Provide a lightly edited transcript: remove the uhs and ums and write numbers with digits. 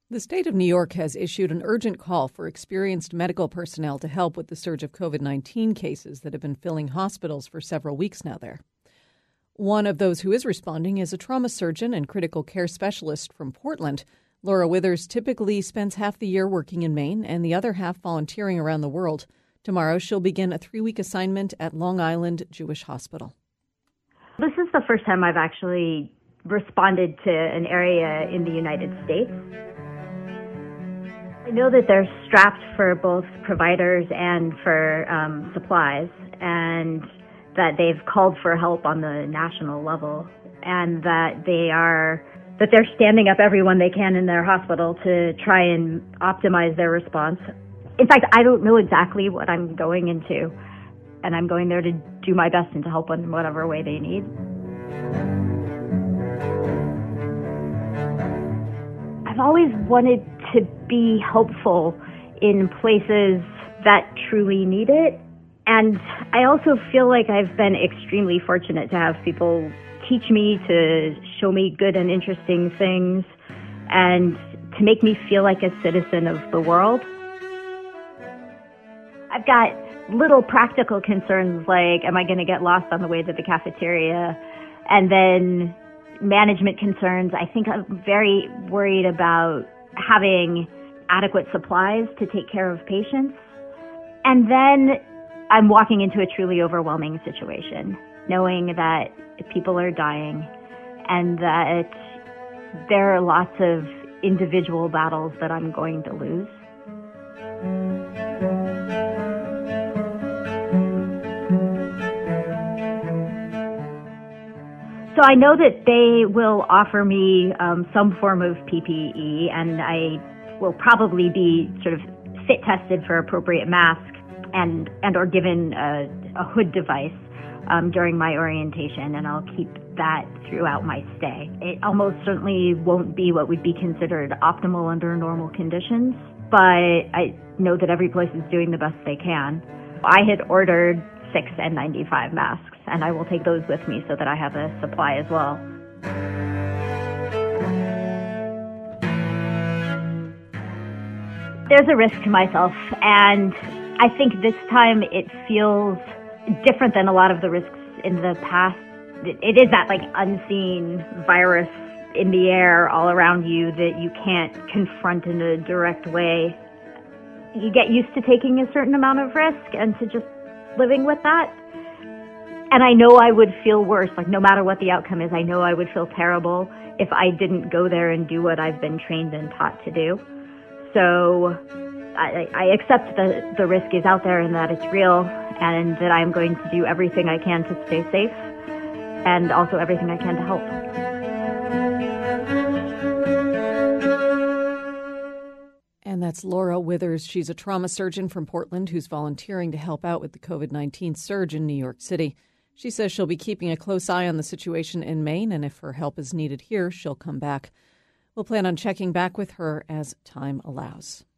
The state of New York has issued an urgent call for experienced medical personnel to help with the surge of COVID-19 cases that have been filling hospitals for several weeks now there. One of those who is responding is a trauma surgeon and critical care specialist from Portland. Laura Withers typically spends half the year working in Maine and the other half volunteering around the world. Tomorrow, she'll begin a 3-week assignment at Long Island Jewish Hospital. This is the first time I've actually responded to an area in the United States. I know that they're strapped for both providers and for supplies, and that they've called for help on the national level, and that they're standing up everyone they can in their hospital to try and optimize their response. In fact, I don't know exactly what I'm going into, and I'm going there to do my best and to help in whatever way they need. I've always wanted to be helpful in places that truly need it. And I also feel like I've been extremely fortunate to have people teach me, to show me good and interesting things, and to make me feel like a citizen of the world. I've got little practical concerns like, am I going to get lost on the way to the cafeteria? And then management concerns. I think I'm very worried about having adequate supplies to take care of patients. And then I'm walking into a truly overwhelming situation, knowing that people are dying and that there are lots of individual battles that I'm going to lose. So I know that they will offer me some form of PPE, and I will probably be sort of fit tested for appropriate mask and or given a hood device during my orientation, and I'll keep that throughout my stay. It almost certainly won't be what would be considered optimal under normal conditions, but I know that every place is doing the best they can. I had ordered 6 N95 masks, and I will take those with me so that I have a supply as well. There's a risk to myself, and I think this time it feels different than a lot of the risks in the past. It is that unseen virus in the air all around you that you can't confront in a direct way. You get used to taking a certain amount of risk and to just living with that. And I know I would feel worse, no matter what the outcome is, I know I would feel terrible if I didn't go there and do what I've been trained and taught to do. So I accept that the risk is out there and that it's real, and that I'm going to do everything I can to stay safe and also everything I can to help. And that's Laura Withers. She's a trauma surgeon from Portland who's volunteering to help out with the COVID-19 surge in New York City. She says she'll be keeping a close eye on the situation in Maine, and if her help is needed here, she'll come back. We'll plan on checking back with her as time allows.